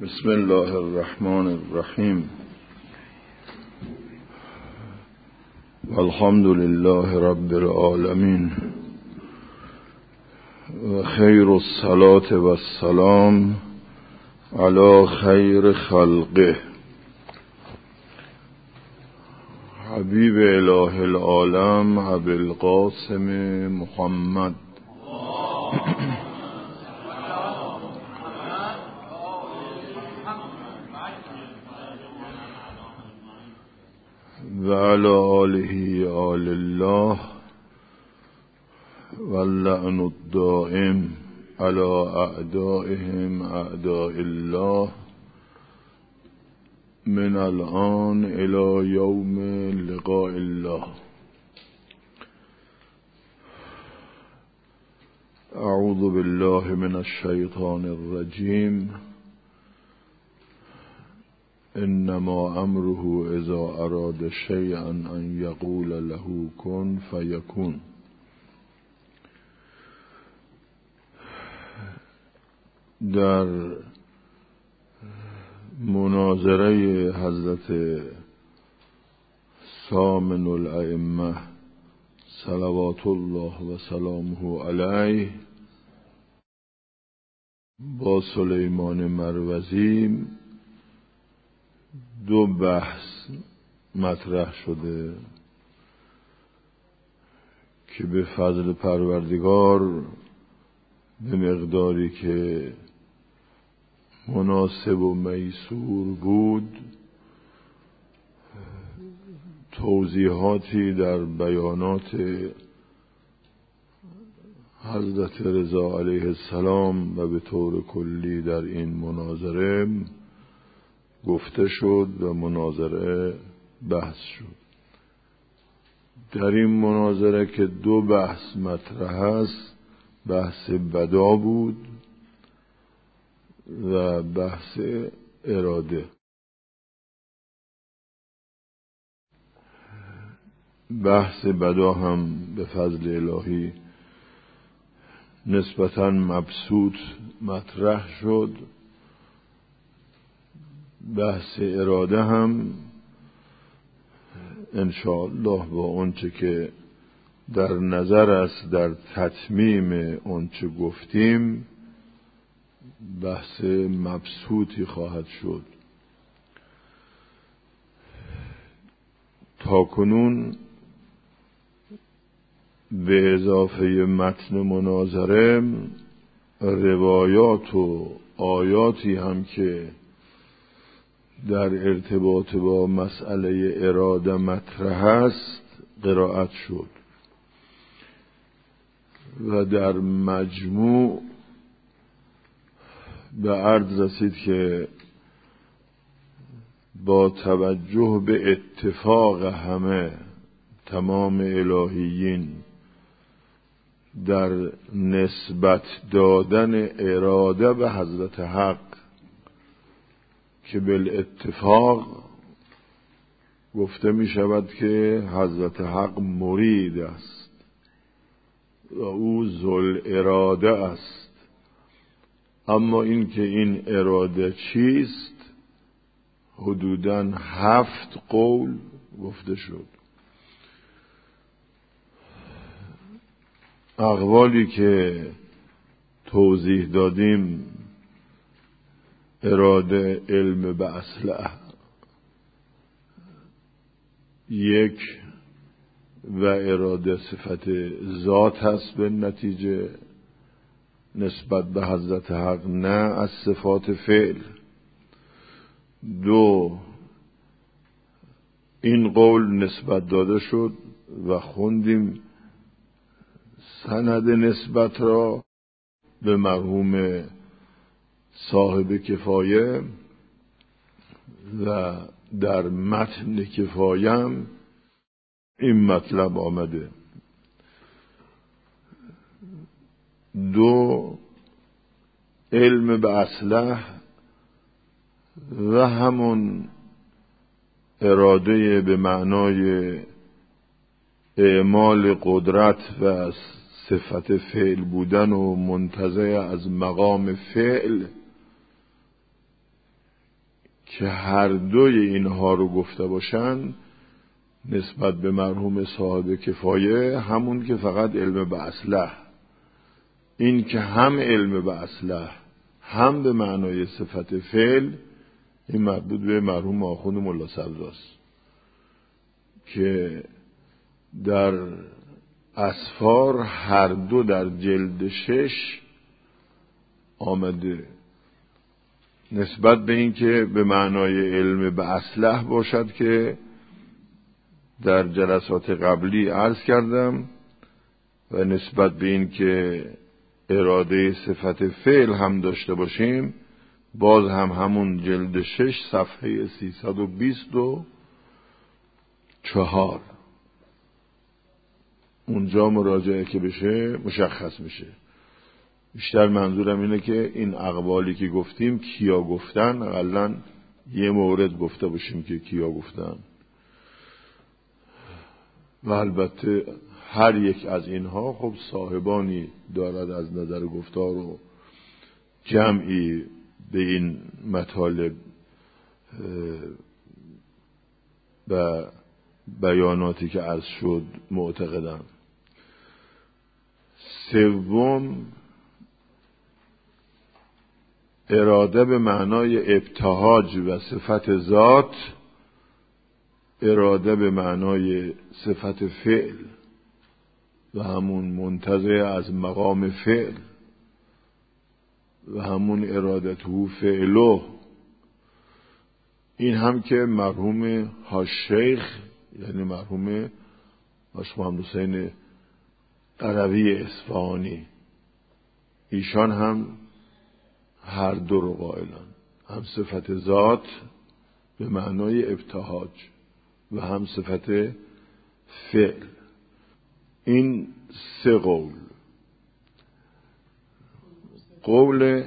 بسم الله الرحمن الرحیم والحمد لله رب العالمین و خیر الصلاة و السلام علی خیر خلقه حبیب اله العالم ابی القاسم محمد و علی آله آل الله و اللعن الدائم علی اعدائهم اعداء الله من الان الى یوم لقاء الله. اعوذ بالله من الشیطان الرجیم. انما امره اذا اراد شیئا ان یقول له کن فیکون. در مناظره حضرت ثامن الائمه صلوات الله و سلامه علیه با سلیمان مروزی دو بحث مطرح شده که به فضل پروردگار به مقداری که مناسب و میسور بود توضیحاتی در بیانات حضرت رضا علیه السلام و به طور کلی در این مناظره گفته شد و مناظره بحث شد. در این مناظره که دو بحث مطرح است، بحث بدا بود و بحث اراده. بحث بدا هم به فضل الهی نسبتاً مبسوط مطرح شد. بحث اراده هم انشاءالله با آنچه که در نظر است در تتمیم آنچه گفتیم بحث مبسوطی خواهد شد. تاکنون به اضافه متن مناظره روایات و آیاتی هم که در ارتباط با مسئله اراده مطرح است قرائت شد و در مجموع به عرض رسید که با توجه به اتفاق همه تمام الهیین در نسبت دادن اراده به حضرت حق که بالاتفاق گفته می شود که حضرت حق مرید است و او ذل اراده است. اما این که این اراده چیست حدوداً 7 قول گفته شد. اقوالی که توضیح دادیم اراده علم به اصله یک و اراده صفت ذات هست به نتیجه نسبت به حضرت حق نه از صفات فعل. 2 این قول نسبت داده شد و خوندیم سند نسبت را به مرحوم صاحب کفایه و در متن کفایم این مطلب آمده. 2 علم به اصله و همون اراده به معنای اعمال قدرت و صفت فعل بودن و منتزع از مقام فعل که هر دوی اینها رو گفته باشن نسبت به مرحوم صاحب کفایه همون که فقط علم به اصله، این که هم علم به اصله هم به معنای صفت فعل، این مربوط به مرحوم آخوند ملا سبزاست که در اسفار هر دو در جلد 6 آمده. نسبت به این که به معنای علم به اصله باشد که در جلسات قبلی عرض کردم، و نسبت به این که اراده صفت فعل هم داشته باشیم باز هم همون جلد 6 صفحه 324 اونجا مراجعه که بشه مشخص میشه. بیشتر منظورم اینه که این اقوالی که گفتیم کیا گفتن، اقلن یه مورد گفته باشیم که کیا گفتن، و البته هر یک از اینها خب صاحبانی دارد از نظر گفتار و جمعی به این مطالب و بیاناتی که عرض شد معتقدم. سوم، اراده به معنای ابتهاج و صفت ذات، اراده به معنای صفت فعل و همون منتزع از مقام فعل و همون ارادته فعله، این هم که مرحوم هاشیخ یعنی مرحوم هاش محمد حسین قروی اصفهانی ایشان هم هر دو رو قائلن، هم صفت ذات به معنای ابتهاج و هم صفت فعل. این سه قول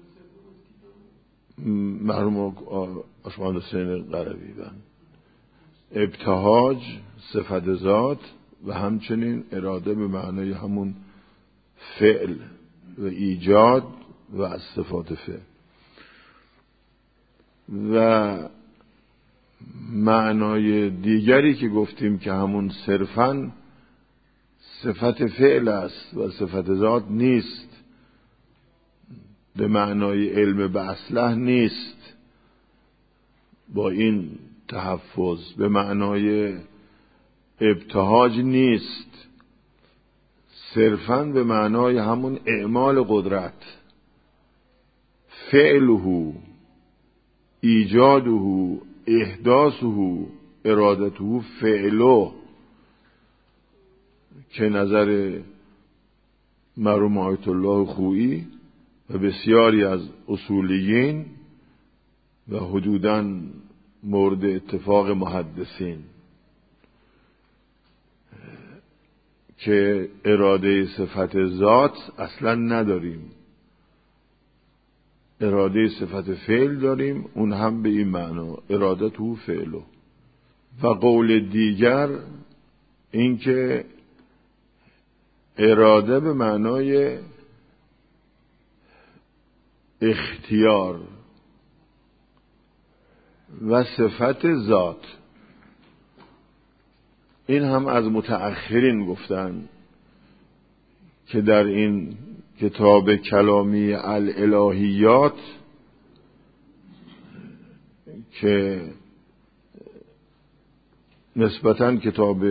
مرحوم هاش محمد حسین قروی بن ابتهاج، صفت ذات و همچنین اراده به معنای همون فعل و ایجاد و از صفات فعل. و معنای دیگری که گفتیم که همون صرفاً صفت فعل است و صفت ذات نیست، به معنای علم به اصله نیست، با این تحفظ به معنای ابتهاج نیست، صرفاً به معنای همون اعمال قدرت، فعله، ایجاده، احداثه، ارادته فعله، که نظر مرحوم آیت الله خویی و بسیاری از اصولیین و حدوداً مورد اتفاق محدثین که اراده صفت ذات اصلا نداریم، اراده صفت فعل داریم، اون هم به این معنا ارادته فعله. و قول دیگر این که اراده به معنای اختیار و صفت ذات، این هم از متأخرین گفتن که در این کتاب کلامی الالهیات که نسبتاً کتاب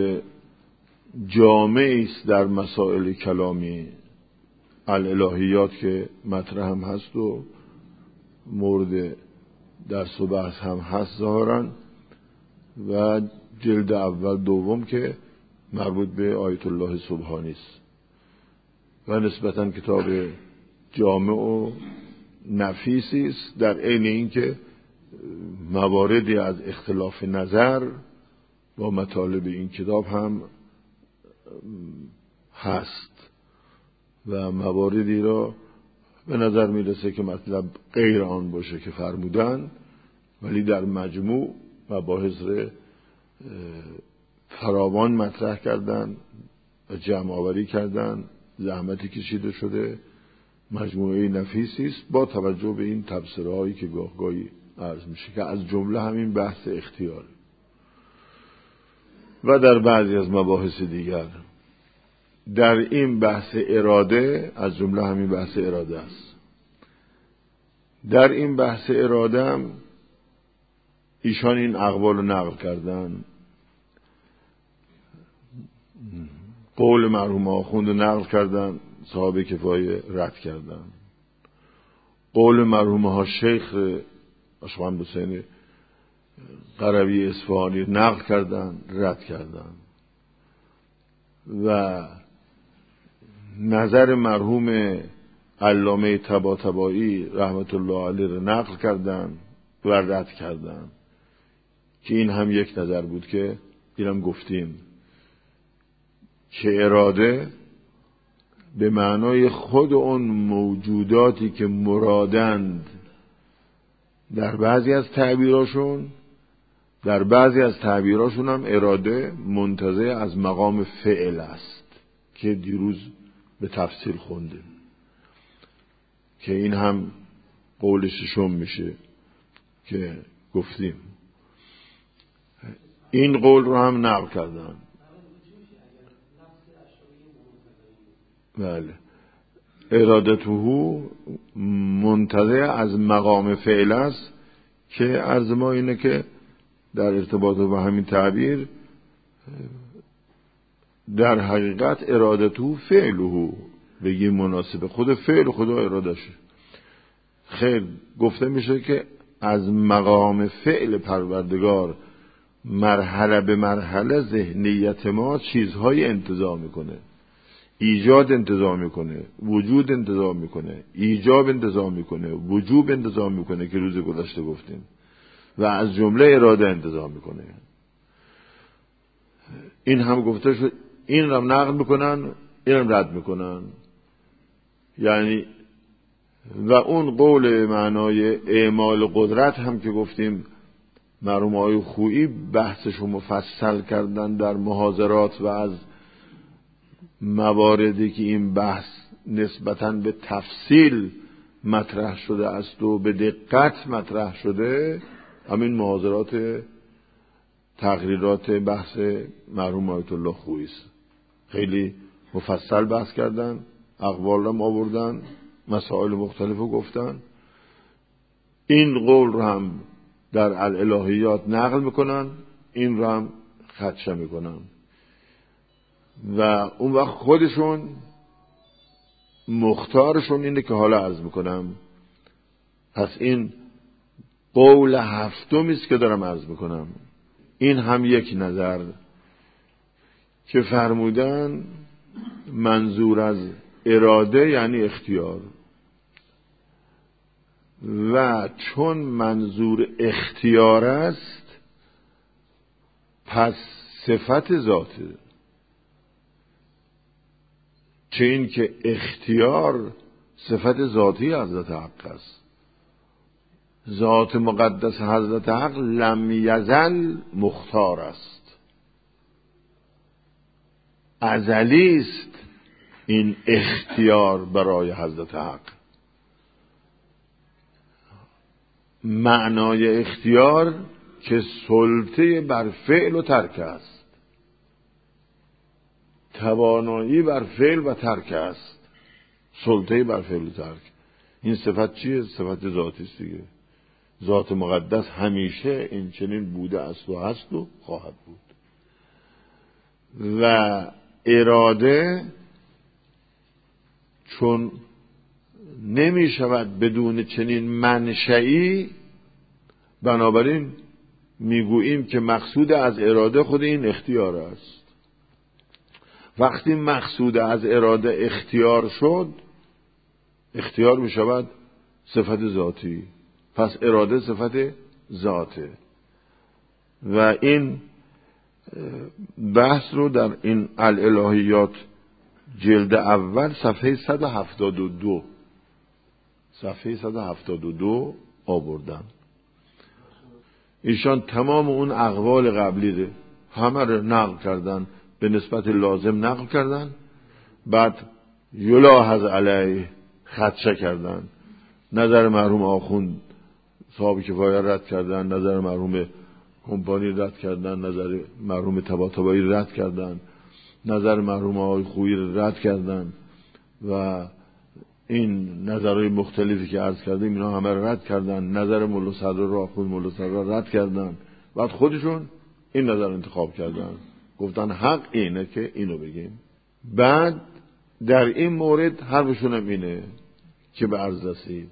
جامعی است در مسائل کلامی، الالهیات که مطرح هم هست و مورد درس و بحث هم هست ظاهراً، و جلد اول دوم که مربوط به آیت الله سبحانی است و نسبتاً کتاب جامع و نفیسی است، در عین اینکه مواردی از اختلاف نظر با مطالب این کتاب هم هست و مواردی را به نظر میرسه که مطلب غیر آن باشه که فرمودن، ولی در مجموع مباحث فراوان مطرح کردن و جمع آوری کردن، زحمتی کشیده شده، مجموعه نفیسی است با توجه به این تبصره‌هایی که گاهی عرض میشه که از جمله همین بحث اختیار و در بعضی از مباحث دیگر. در این بحث اراده از جمله همین بحث اراده است. در این بحث اراده هم ایشان این اقوال رو نقل کردن. قول مرحوم آخوند رو نقل کردن، صاحب کفایه رد کردن. قول مرحوم ها شیخ اشقام حسین قروی اصفهانی نقل کردن، رد کردن. و نظر مرحوم علامه طباطبایی رحمت الله علیه رو نقل کردن و رد کردن که این هم یک نظر بود که اینم گفتیم که اراده به معنای خود اون موجوداتی که مرادند در بعضی از تعبیراشون، در بعضی از تعبیراشون هم اراده منتزع از مقام فعل است که دیروز به تفصیل خوندیم که این هم قول ششم میشه که گفتیم. این قول رو هم نقل کردن. بله، ارادته منتزع از مقام فعل است که عرض ما اینه که در ارتباط با همین تعبیر در حقیقت ارادته فعله بگی مناسب خود فعل خدا ارادشه. خیر گفته میشه که از مقام فعل پروردگار مرحله به مرحله ذهنیت ما چیزهای انتزاع میکنه، ایجاد انتزاع میکنه، وجود انتزاع میکنه، ایجاب انتزاع میکنه، وجوب انتزاع میکنه که روز گذشته گفتیم و از جمله اراده انتزاع میکنه. این هم گفته شد، این رو نقل میکنن، این رو رد میکنن. یعنی و اون قول معنای اعمال قدرت هم که گفتیم مرحوم آقای خویی بحثشو مفصل کردن در محاضرات و از مواردی که این بحث نسبتاً به تفصیل مطرح شده است و به دقت مطرح شده، همین محاضرات تقریرات بحث مرحوم آیت الله خویی است. خیلی مفصل بحث کردن، اقوال هم آوردن، مسائل مختلف رو گفتن. این قول رو هم در الالهیات نقل میکنن، این رو هم خدشه میکنن و اون وقت خودشون مختارشون اینه که حالا عرض میکنم. پس این قول هفتمی است که دارم عرض میکنم. این هم یک نظر که فرمودن منظور از اراده یعنی اختیار و چون منظور اختیار است پس صفت ذاته، چه این که اختیار صفت ذاتی حضرت حق است. ذات مقدس حضرت حق لم یزل مختار است، ازلی است این اختیار برای حضرت حق. معنای اختیار که سلطه بر فعل و ترک است، توانایی بر فعل و ترک است. سلطه بر فعل و ترک، این صفت چیه؟ صفت ذاتی است دیگه. ذات مقدس همیشه این چنین بوده است و هست و خواهد بود. و اراده چون نمی شود بدون چنین منشئی، بنابراین میگوییم که مقصود از اراده خود این اختیار است. وقتی مقصود از اراده اختیار شد، اختیار می شود صفت ذاتی، پس اراده صفت ذاته. و این بحث رو در این الالهیات جلد اول صفحه 172 آوردن. ایشان تمام اون اقوال قبلی رو همه رو نقل کردن، به نسبت لازم نقل کردن، بعد یلاحظ علیه خدشه کردن. نظر مرحوم آخوند صاحب کفایه رد کردن، نظر مرحوم کمپانی رد کردن، نظر مرحوم طباطبایی رد کردن، نظر مرحوم آقای خویی رد کردن و این نظرهای مختلفی که عرض کردیم اینا همه رد کردن، نظر مولا صدر رو آخوند مولا صدر رد کردن، بعد خودشون این نظر انتخاب کردن، گفتن حق اینه که اینو بگیم. بعد در این مورد حرفشون هم اینه که به عرض رسید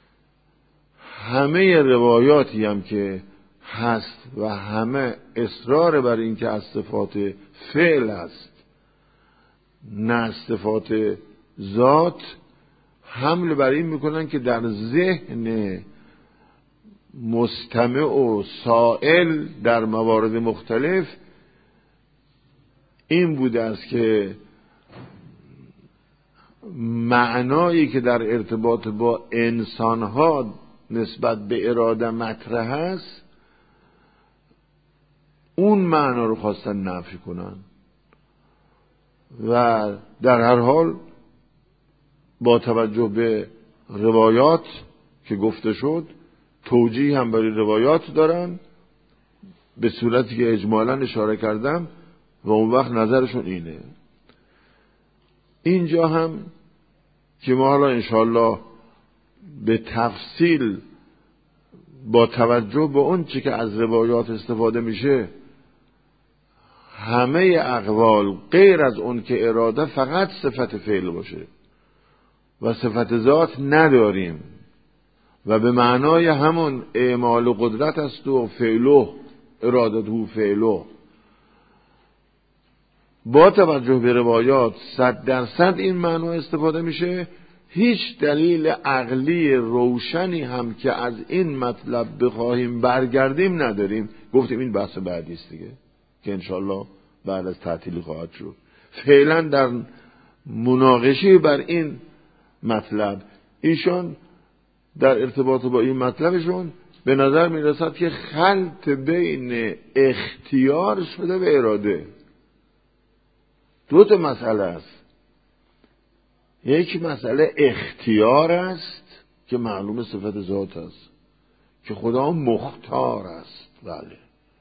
همه روایاتی هم که هست و همه اصرار بر این که از صفات فعل است نه صفات ذات، حمل بر این میکنن که در ذهن مستمع و سائل در موارد مختلف این بوده است که معنایی که در ارتباط با انسانها نسبت به اراده مطرح است اون معنا رو خواستن نفی کنن و در هر حال با توجه به روایات که گفته شد توجیه هم برای روایات دارن به صورتی که اجمالاً اشاره کردم و اون وقت نظرشون اینه. اینجا هم که ما حالا انشاءالله به تفصیل با توجه به اون چی که از روایات استفاده میشه همه اقوال غیر از اون که اراده فقط صفت فعل باشه و صفت ذات نداریم و به معنای همون اعمال قدرت است و فعله ارادته فعله، با توجه به روایات 100% این معنا استفاده میشه. هیچ دلیل عقلی روشنی هم که از این مطلب بخواهیم برگردیم نداریم. گفتیم این بحث بعدی است دیگه که انشالله بعد از تعطیلی خواهد شد. فعلا در مناقشه بر این مطلب ایشان در ارتباط با این مطلبشون به نظر میرسد که خلط بین اختیار شده و اراده. دو تا مسئله است. یک مسئله اختیار است که معلوم صفت ذات است که خدا مختار است، بله،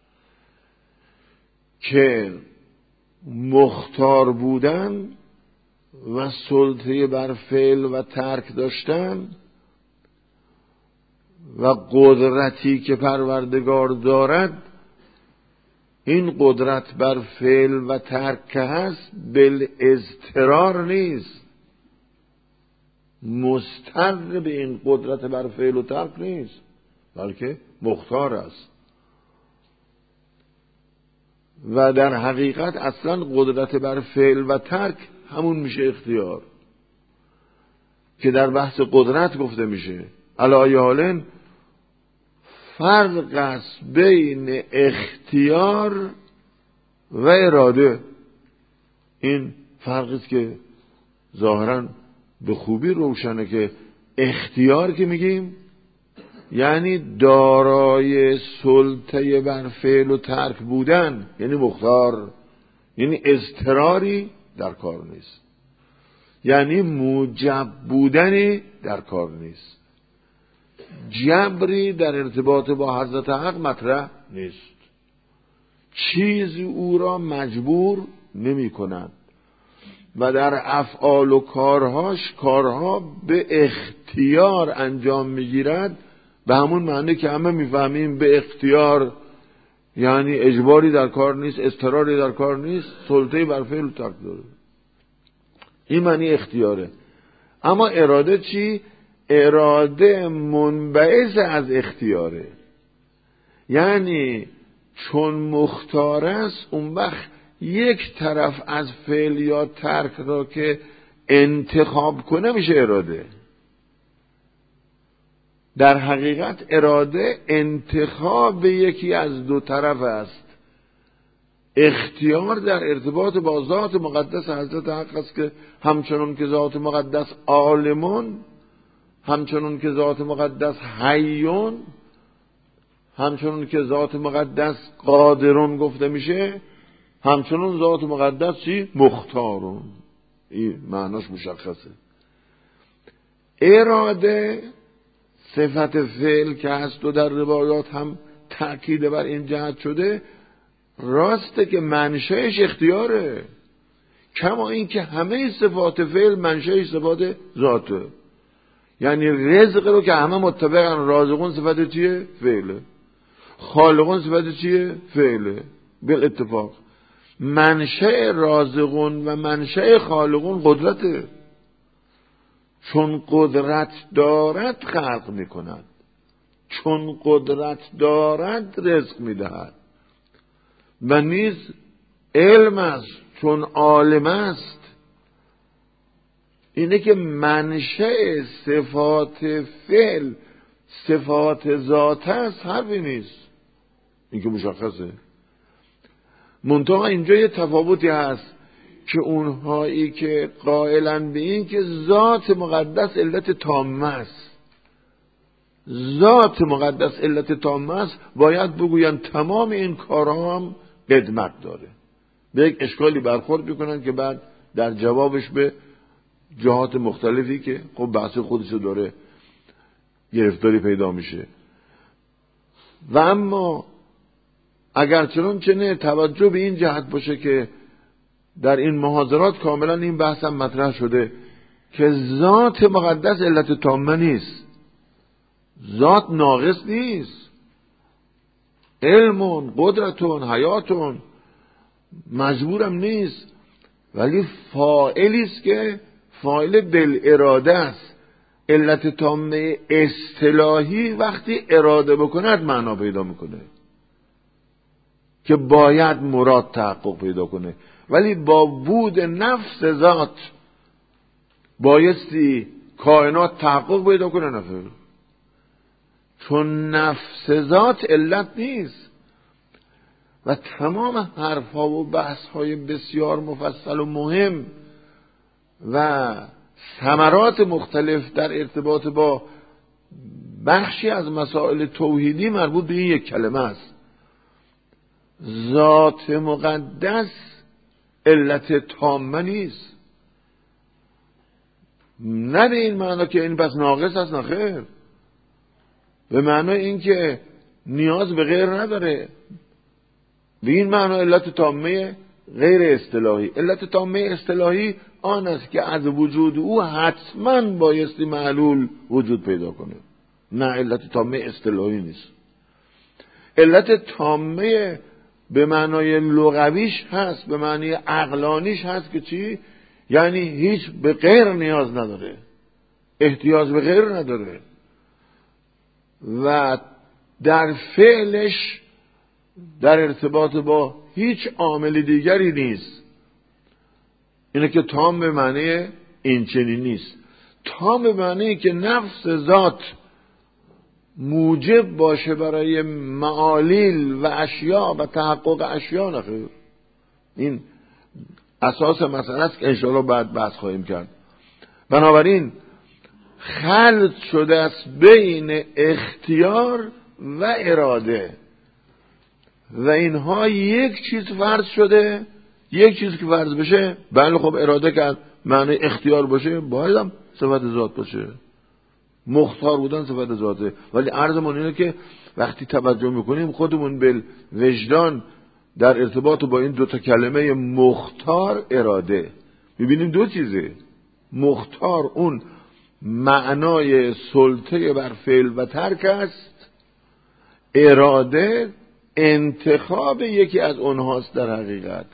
که مختار بودن و سلطه بر فعل و ترک داشتن و قدرتی که پروردگار دارد، این قدرت بر فعل و ترک که هست بالاضطرار نیست، مضطر به این قدرت بر فعل و ترک نیست، بلکه مختار است. و در حقیقت اصلا قدرت بر فعل و ترک همون میشه اختیار که در بحث قدرت گفته میشه. علی ای حال فرق است بین اختیار و اراده. این فرقی است که ظاهرا به خوبی روشنه که اختیار که میگیم یعنی دارای سلطه بر فعل و ترک بودن، یعنی مختار، یعنی اضطراری در کار نیست، یعنی موجب بودنی در کار نیست، جبری در ارتباط با حضرت حق مطرح نیست، چیزی او را مجبور نمی کند و در افعال و کارها به اختیار انجام میگیرد. به همون معنی که همه میفهمیم به اختیار یعنی اجباری در کار نیست، اضطراری در کار نیست، سلطه بر فعل و ترک داره. این معنی اختیاره. اما اراده چی؟ اراده منبعث از اختیاره، یعنی چون مختار است اون وقت یک طرف از فعل یا ترک را که انتخاب کنه میشه اراده. در حقیقت اراده انتخاب یکی از دو طرف است. اختیار در ارتباط با ذات مقدس حضرت حق است که همچنان که ذات مقدس عالمون، همچنان که ذات مقدس حیون، همچنان که ذات مقدس قادرون گفته میشه، همچنان ذات مقدس چی؟ مختارون. این معناش مشخصه. اراده صفت فعل که هست و در روایات هم تأکید بر این جهت شده، راسته که منشأش اختیاره، کما این که همه صفات فعل منشأش صفات ذاته. یعنی رزق رو که همه متفقن رازقون صفت چیه؟ فعله. خالقون صفت چیه؟ فعله بالاتفاق. منشأ رازقون و منشأ خالقون قدرته، چون قدرت دارد خلق میکند، چون قدرت دارد رزق میدهد. و نیز علم است، چون عالم است. اینه که منشأ صفات فعل صفات ذات است، حرفی نیست، این که مشخصه. منتها اینجا یه تفاوتی هست که اونهایی که قائلن به این که ذات مقدس علت تامه است، ذات مقدس علت تامه است، باید بگوین تمام این کارها هم قدمت داره. به یک اشکالی برخورد میکنن که بعد در جوابش به جهات مختلفی که خب بحث خودشو داره گرفتاری پیدا میشه. و اما اگر چنانچه توجه به این جهت باشه که در این محاضرات کاملا این بحث هم مطرح شده که ذات مقدس علت تامه نیست، ذات ناقص نیست، علمون، قدرتون، حیاتون مجبورم نیست، ولی فاعلی است که فاعل بالاراده است. علت تامه اصطلاحی وقتی اراده بکند معنا پیدا میکنه که باید مراد تحقق پیدا کنه، ولی با بود نفس ذات بایستی کائنات تحقق پیدا کنه نفر، چون نفس ذات علت نیست. و تمام حرفها و بحثهای بسیار مفصل و مهم و ثمرات مختلف در ارتباط با بخشی از مسائل توحیدی مربوط به این یک کلمه است. ذات مقدس علت تامه نیست، نه به این معنا که این پس ناقص است، نخیر، به معنای این که نیاز به غیر نداره. به این معنا علت تامه غیر اصطلاحی. علت تامه اصطلاحی آن است که از وجود او حتما بایستی معلول وجود پیدا کنه، نه علت تامه اصطلاحی نیست. علت تامه به معنای لغویش هست، به معنی عقلانیش هست که چی؟ یعنی هیچ به غیر نیاز نداره، احتیاج به غیر نداره و در فعلش در ارتباط با هیچ عامل دیگری نیست. اینه که تام به معنی این چنین نیست. تام به معنی که نفس ذات موجب باشه برای معالیل و اشیاء و تحقق اشیاء. نخیر، این اساس مسئله است که انشاءالله بعد بحث خواهیم کرد. بنابراین خلط شده است بین اختیار و اراده و اینها یک چیز فرض شده. یک چیز که فرض بشه، بله خب اراده کرد معنی اختیار باشه، باید هم صفت ذات باشه، مختار بودن صفت ذاته. ولی عرضمون اینه که وقتی توجه میکنیم خودمون به وجدان در ارتباط با این دوتا کلمه مختار اراده میبینیم دو چیزه. مختار اون معنای سلطه بر فعل و ترک است، اراده انتخاب یکی از اونهاست در حقیقت.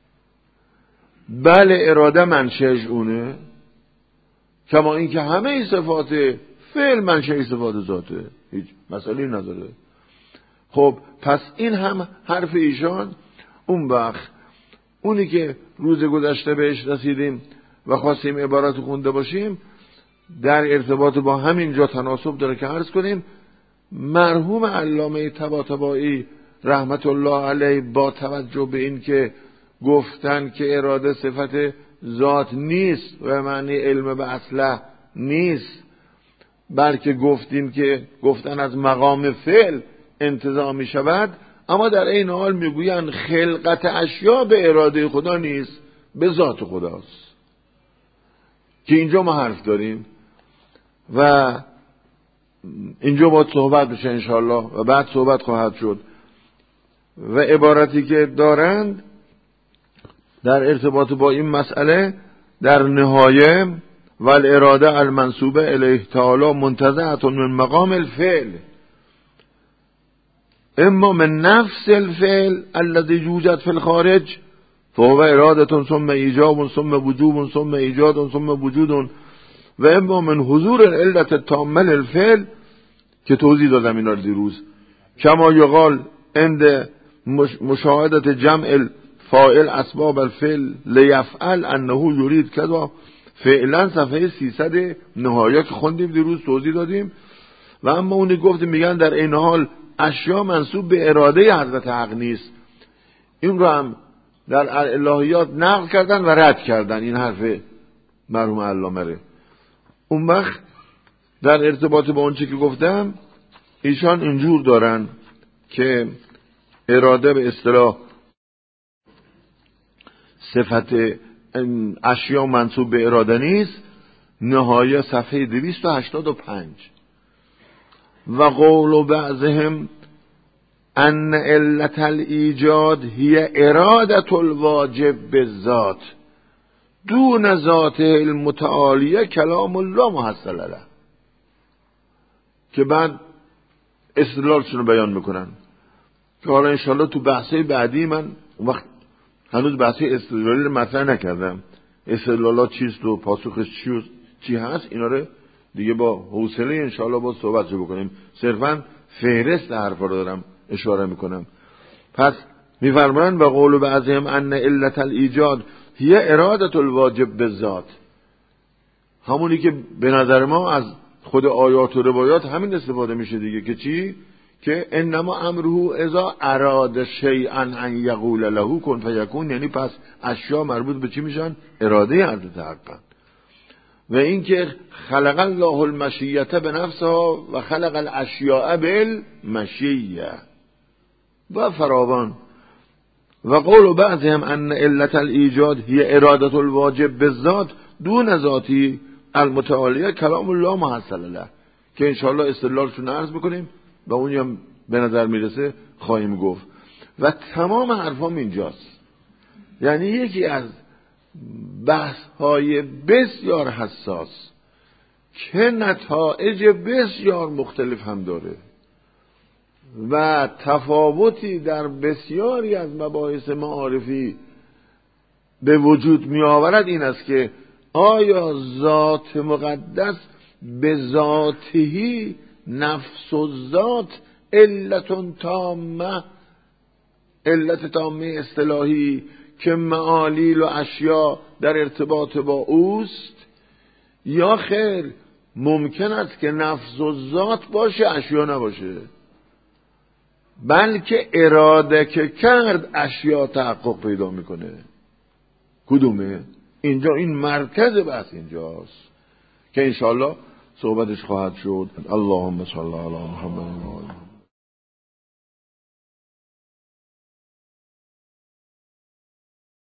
بله اراده منشأش اونه، کما این که همه صفات فعل منشأ صفات ذاته، هیچ مسئله نداره. خب پس این هم حرف ایشان. اون وقت اونی که روز گذشته بهش رسیدیم و خواستیم عبارت خونده باشیم در ارتباط با همین جا تناسب داره که عرض کنیم مرحوم علامه طباطبایی رحمت الله علیه با توجه به این که گفتن که اراده صفت ذات نیست و معنی علم به اصله نیست، بلکه گفتیم که گفتن از مقام فعل انتزاع می شود، اما در این حال میگوین خلقت اشیاء به اراده خدا نیست، به ذات خداست. که اینجا ما حرف داریم و اینجا باید صحبت بشه انشاءالله و بعد صحبت خواهد شد. و عبارتی که دارند در ارتباط با این مسئله در نهایه والاراده المنصوبه الیه تعالی منتزعه من مقام الفعل اما من نفس الفعل الذي يوجد في الخارج فهو اراده ثم ایجاب ثم وجوب ثم ایجاد ثم وجود و اما من حضور العلة التامه الفعل که توضیح دادم اینا رو دیروز کما یقال عند مشاهدت جمع فاعل اسباب الفعل لیفعل انه یرید کذا فعلا صفحه 300 نهایه که خوندیم دیروز توضیح دادیم. و اما اونی گفتیم میگن در این حال اشیا منسوب به اراده حضرت حق نیست. این رو هم در الهیات نقل کردن و رد کردن این حرف مرحوم علامه. اون وقت در ارتباط با اون چی که گفتم ایشان اینجور دارن که اراده به اصطلاح صفت اشیا منسوب به اراده نیست. نهایه صفحه 285 و قول بعضهم ان علت الایجاد هی اراده الواجب بالذات دون ذاته المتعالیه کلام الله محصل له، که بعد استدلالشون رو بیان میکنن که حالا انشاءالله تو بحثه بعدی من اون وقت هنوز بحثه استدلالی رو مطرح نکردم، استدلالات چیست و پاسخش چی هست، اینا رو دیگه با حوصله انشاءالله با صحبت بکنیم. صرفا فهرست حرفا رو دارم اشاره میکنم. پس میفرمایند و قول بعضهم ان علت الایجاد هی اراده الواجب بالذات، همونی که به نظر ما از خود آیات و روایات همین استفاده میشه دیگه که چی؟ که انما امره اذا اراد شیئا ان یقول له کن فیکون، یعنی پس اشیا مربوط به چی میشن؟ اراده حضرت حق. و این که خلق الله المشیه بنفسها و خلق الاشیاء بالمشیه و فراوان. و قول بعضهم ان علت الایجاد هی اراده الواجب بالذات دون ذاتی المتعالیه کلام الله محصل له، که انشاءالله استدلالشون عرض بکنیم و اونی هم به نظر میرسه خواهیم گفت. و تمام حرفام اینجاست. یعنی یکی از بحث های بسیار حساس که نتایج بسیار مختلف هم داره و تفاوتی در بسیاری از مباحث معارفی به وجود می آورد این است که آیا ذات مقدس به ذاته نفس و ذات علت تامه، علت تامه اصطلاحی که معالیل و اشیا در ارتباط با اوست، یا خیر ممکن است که نفس و ذات باشه اشیا نباشه، بلکه اراده که کرد اشیا تحقق پیدا میکنه. کدومه؟ اینجا این مرکز بحث اینجاست که انشاءالله صحبتش خواهد شد. اللهم صل علی محمد و آله